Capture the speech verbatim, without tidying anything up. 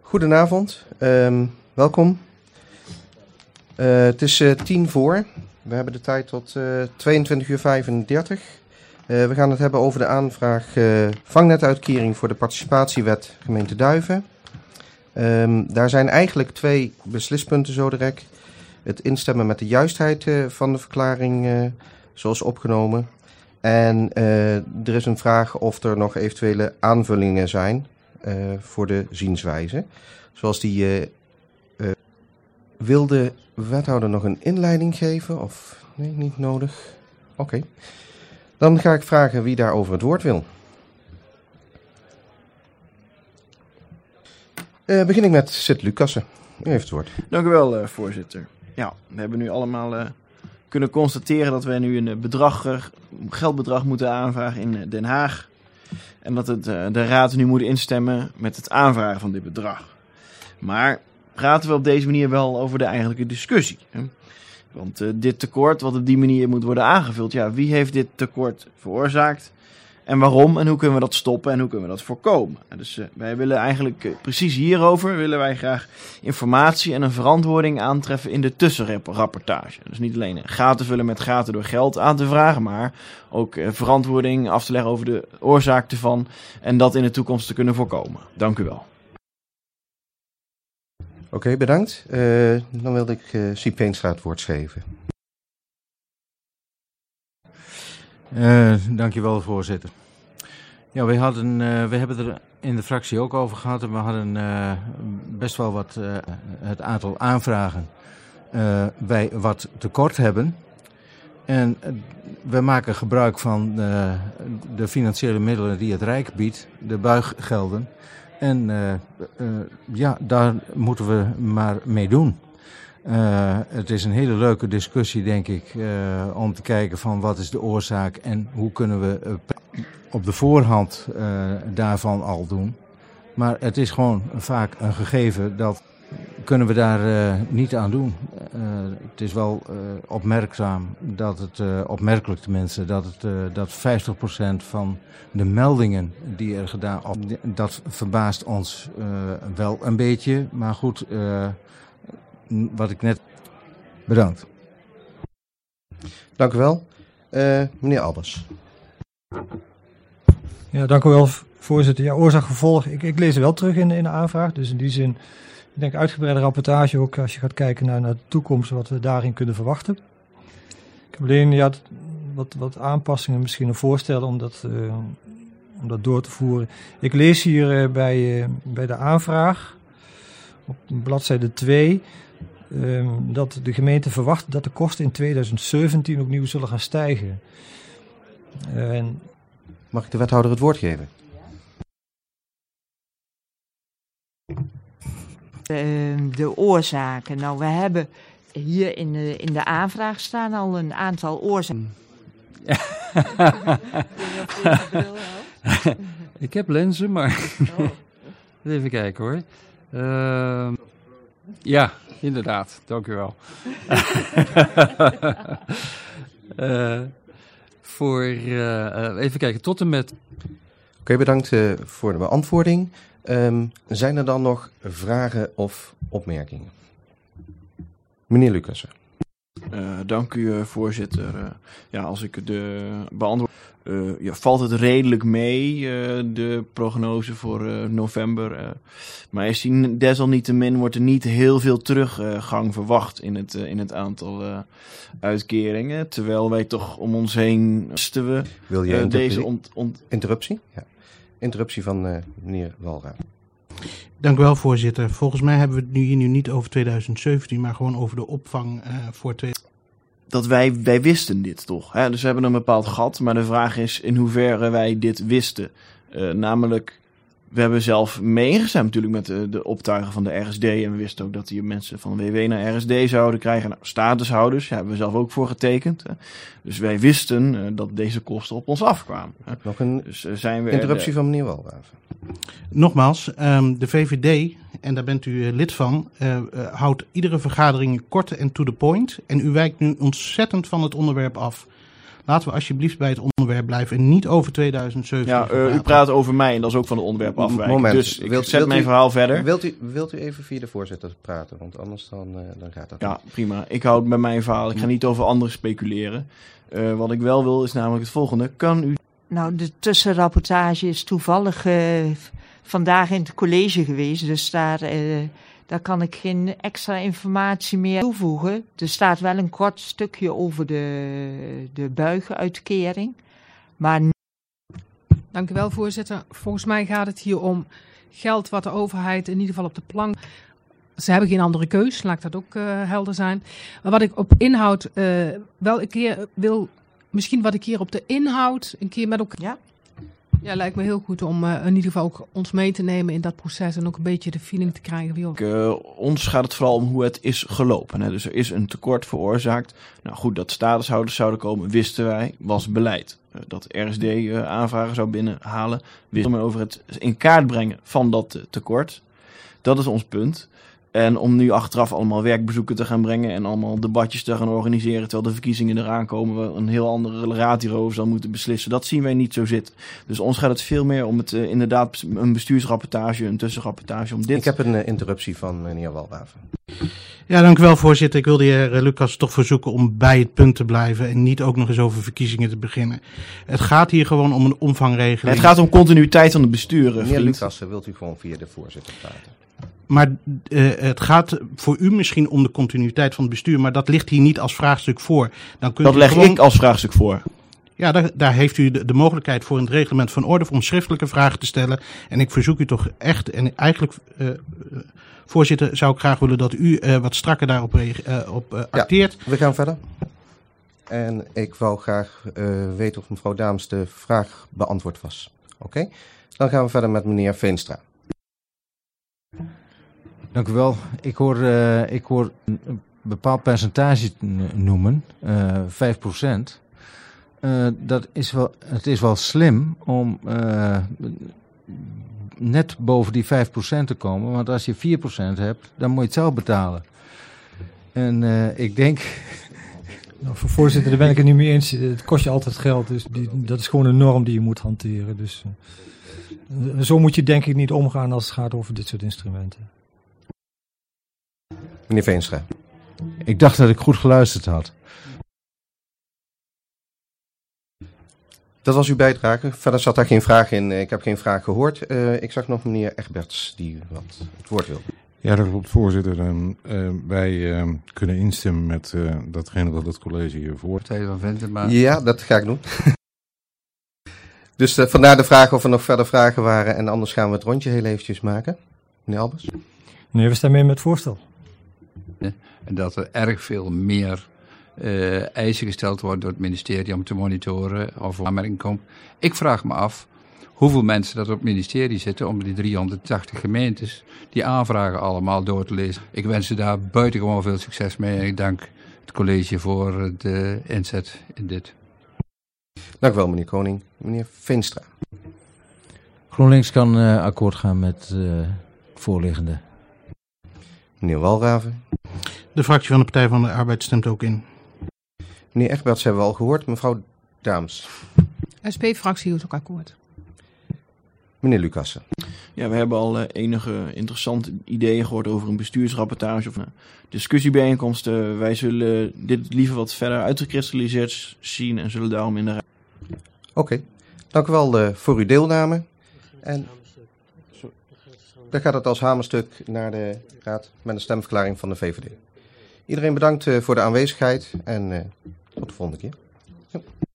Goedenavond, um, welkom. Uh, het is uh, tien voor. We hebben de tijd tot uh, tweeëntwintig uur vijfendertig. Uh, we gaan het hebben over de aanvraag uh, vangnetuitkering voor de participatiewet gemeente Duiven. Um, daar zijn eigenlijk twee beslispunten zo direct. Het instemmen met de juistheid uh, van de verklaring uh, zoals opgenomen. En uh, er is een vraag of er nog eventuele aanvullingen zijn uh, voor de zienswijze. Zoals die uh, uh, wil de wethouder nog een inleiding geven of nee, niet nodig? Oké. Okay. Dan ga ik vragen wie daarover het woord wil. Uh, begin ik met Sid Lucassen. U heeft het woord. Dank u wel, uh, voorzitter. Ja, we hebben nu allemaal uh, kunnen constateren dat wij nu een bedrag, uh, geldbedrag moeten aanvragen in Den Haag. En dat het, uh, de raad nu moet instemmen met het aanvragen van dit bedrag. Maar praten we op deze manier wel over de eigenlijke discussie? Hè? Want uh, dit tekort wat op die manier moet worden aangevuld, ja, wie heeft dit tekort veroorzaakt? En waarom en hoe kunnen we dat stoppen en hoe kunnen we dat voorkomen? Dus uh, wij willen eigenlijk uh, precies hierover willen wij graag informatie en een verantwoording aantreffen in de tussenrapportage. Dus niet alleen gaten vullen met gaten door geld aan te vragen, maar ook uh, verantwoording af te leggen over de oorzaak ervan en dat in de toekomst te kunnen voorkomen. Dank u wel. Oké, okay, bedankt. Uh, dan wilde ik uh, Siep Peenstra het woord geven. Uh, dankjewel, voorzitter. Ja, we, hadden, uh, we hebben er in de fractie ook over gehad en we hadden uh, best wel wat uh, het aantal aanvragen uh, wij wat tekort hebben. En uh, we maken gebruik van uh, de financiële middelen die het Rijk biedt, de buiggelden. En uh, uh, ja, daar moeten we maar mee doen. Uh, het is een hele leuke discussie, denk ik, uh, om te kijken van wat is de oorzaak en hoe kunnen we uh, op de voorhand uh, daarvan al doen. Maar het is gewoon vaak een gegeven dat kunnen we daar uh, niet aan doen. Uh, het is wel uh, opmerkzaam dat het, uh, opmerkelijk tenminste, dat, het, uh, dat vijftig procent van de meldingen die er gedaan worden, dat verbaast ons uh, wel een beetje. Maar goed, uh, wat ik net... Bedankt. Dank u wel. Uh, meneer Albers. Ja, dank u wel, voorzitter. Ja, oorzaak-gevolg. Ik, ik lees er wel terug in, in de aanvraag. Dus in die zin, ik denk uitgebreide rapportage ook als je gaat kijken naar, naar de toekomst, wat we daarin kunnen verwachten. Ik heb alleen ja, wat, wat aanpassingen misschien een voorstellen om dat, uh, om dat door te voeren. Ik lees hier uh, bij, uh, bij de aanvraag op bladzijde twee... Um, dat de gemeente verwacht dat de kosten in tweeduizend zeventien opnieuw zullen gaan stijgen. Uh, en... Mag ik de wethouder het woord geven? Uh, de oorzaken. Nou, we hebben hier in de, in de aanvraag staan al een aantal oorzaken. Ik heb lenzen, maar... Oh. Even kijken hoor. Uh, ja, inderdaad. Dank u wel. uh, voor, uh, even kijken, tot en met... Oké, okay, bedankt uh, voor de beantwoording. Um, zijn er dan nog vragen of opmerkingen? Meneer Lucassen. Uh, dank u, uh, voorzitter. Uh, ja, als ik de beantwoord... Uh, ja, valt het redelijk mee, uh, de prognose voor uh, november. Uh, maar is die, desalniettemin wordt er niet heel veel teruggang uh, verwacht in het, uh, in het aantal uh, uitkeringen. Terwijl wij toch om ons heen... We, Wil je uh, deze ont, ont... interruptie? Ja. Interruptie van uh, meneer Walraad. Dank u wel, voorzitter. Volgens mij hebben we het nu hier nu niet over tweeduizend zeventien, maar gewoon over de opvang uh, voor tweeduizend zeventien. Dat wij, wij wisten dit toch. Hè? Dus we hebben een bepaald gat. Maar de vraag is in hoeverre wij dit wisten. Uh, namelijk, we hebben zelf mee ingestemd natuurlijk met de, de optuigen van de R S D. En we wisten ook dat die mensen van W W naar R S D zouden krijgen. Nou, statushouders, ja, hebben we zelf ook voor getekend. Hè? Dus wij wisten uh, dat deze kosten op ons afkwamen. Hè? Nog een dus, uh, zijn we interruptie de... van meneer Walraven. Nogmaals, um, de V V D, en daar bent u uh, lid van, uh, uh, houdt iedere vergadering kort en to the point. En u wijkt nu ontzettend van het onderwerp af. laten we alsjeblieft bij het onderwerp blijven en niet over tweeduizend zeventien Ja, uh, u praat over mij en dat is ook van het onderwerp afwijken. Moment. Dus ik Wilt- zet wilt mijn u- verhaal verder. Wilt u, wilt u even via de voorzitter praten? Want anders dan, uh, dan gaat dat Ja, niet. prima. Ik houd bij mijn verhaal. Ik ga niet over anderen speculeren. Uh, wat ik wel wil is namelijk het volgende. Kan u... Nou, de tussenrapportage is toevallig uh, vandaag in het college geweest. Dus daar, uh, daar kan ik geen extra informatie meer toevoegen. Er staat wel een kort stukje over de, de buigenuitkering. Maar... Dank u wel, voorzitter. Volgens mij gaat het hier om geld wat de overheid in ieder geval op de plank... Ze hebben geen andere keus, laat dat ook uh, helder zijn. Maar wat ik op inhoud uh, wel een keer wil... Misschien wat ik hier op de inhoud een keer met elkaar... Ja? Ja, lijkt me heel goed om uh, in ieder geval ook ons mee te nemen in dat proces. En ook een beetje de feeling te krijgen. Van, Uh, ons gaat het vooral om hoe het is gelopen. Hè? Dus er is een tekort veroorzaakt. Nou goed, dat statushouders zouden komen, wisten wij, was beleid. Uh, dat R S D uh, aanvragen zou binnenhalen. Wisten we over het in kaart brengen van dat uh, tekort. Dat is ons punt. En om nu achteraf allemaal werkbezoeken te gaan brengen en allemaal debatjes te gaan organiseren terwijl de verkiezingen eraan komen, we een heel andere raad hierover zal moeten beslissen. Dat zien wij niet zo zitten. Dus ons gaat het veel meer om het uh, inderdaad een bestuursrapportage, een tussenrapportage om dit. Ik heb een uh, interruptie van meneer Walraven. Ja, dank u wel, voorzitter. Ik wil de heer uh, Lucas toch verzoeken om bij het punt te blijven en niet ook nog eens over verkiezingen te beginnen. Het gaat hier gewoon om een omvangregeling. Het gaat om continuïteit van het bestuur, Meneer vriend. Lucas, wilt u gewoon via de voorzitter praten? Maar uh, het gaat voor u misschien om de continuïteit van het bestuur, maar dat ligt hier niet als vraagstuk voor. Dan kunt Dat u leg gewoon... ik als vraagstuk voor. Ja, daar, daar heeft u de, de mogelijkheid voor in het reglement van orde om schriftelijke vragen te stellen. En ik verzoek u toch echt, en eigenlijk, uh, uh, voorzitter, zou ik graag willen dat u uh, wat strakker daarop uh, op, uh, acteert. Ja, we gaan verder. En ik wou graag uh, weten of mevrouw Daams de vraag beantwoord was. Oké, okay. Dan gaan we verder met meneer Veenstra. Dank u wel. Ik hoor, uh, ik hoor een bepaald percentage noemen, uh, vijf procent. Uh, dat is wel, het is wel slim om uh, net boven die vijf procent te komen. Want als je vier procent hebt, dan moet je het zelf betalen. En uh, ik denk... Nou, voor voorzitter, daar ben ik het niet mee eens. Het kost je altijd geld, dus die, dat is gewoon een norm die je moet hanteren. Dus uh, zo moet je denk ik niet omgaan als het gaat over dit soort instrumenten. Meneer Veenstra. Ik dacht dat ik goed geluisterd had. Dat was uw bijdrage. Verder zat daar geen vraag in. Ik heb geen vraag gehoord. Uh, ik zag nog meneer Egberts die wat het woord wilde. Ja, dat klopt, voorzitter. Uh, uh, wij uh, kunnen instemmen met uh, datgene wat het college hier voor. Ja, dat ga ik doen. Dus uh, vandaar de vraag of er nog verder vragen waren. En anders gaan we het rondje heel eventjes maken. Meneer Albers. Nee, we stemmen in met het voorstel. En dat er erg veel meer uh, eisen gesteld worden door het ministerie om te monitoren of er aanmerking komt. Ik vraag me af hoeveel mensen dat op het ministerie zitten om die driehonderdtachtig gemeentes die aanvragen allemaal door te lezen. Ik wens ze daar buitengewoon veel succes mee en ik dank het college voor de inzet in dit. Dank u wel, meneer Koning. Meneer Veenstra. GroenLinks kan uh, akkoord gaan met uh, het voorliggende. Meneer Walraven. De fractie van de Partij van de Arbeid stemt ook in. Meneer Egberts hebben we al gehoord. Mevrouw Daams. S P-fractie doet ook akkoord. Meneer Lucassen. Ja, we hebben al uh, enige interessante ideeën gehoord over een bestuursrapportage of een discussiebijeenkomst. Uh, wij zullen dit liever wat verder uitgekristalliseerd zien en zullen daarom in de raad. Oké, okay. Dank u wel uh, voor uw deelname. En dan gaat het als hamerstuk naar de raad met een stemverklaring van de V V D. Iedereen bedankt uh, voor de aanwezigheid en uh, tot de volgende keer. Jo.